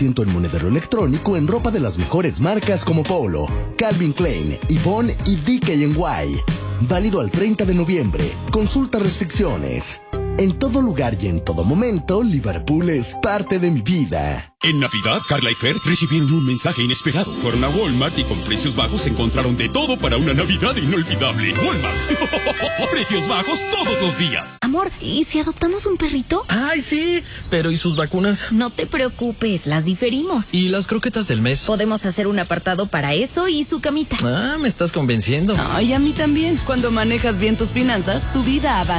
en monedero electrónico en ropa de las mejores marcas como Polo, Calvin Klein, Yvonne y DKNY. Válido al 30 de noviembre. Consulta restricciones. En todo lugar y en todo momento, Liverpool es parte de mi vida. En Navidad, Carla y Fer recibieron un mensaje inesperado. Fueron a Walmart y con precios bajos encontraron de todo para una Navidad inolvidable. Walmart. Precios bajos todos los días. Amor, ¿y si adoptamos un perrito? ¡Ay, sí! Pero ¿y sus vacunas? No te preocupes, las diferimos. ¿Y las croquetas del mes? Podemos hacer un apartado para eso y su camita. Ah, me estás convenciendo. Ay, a mí también. Cuando manejas bien tus finanzas, tu vida avanza.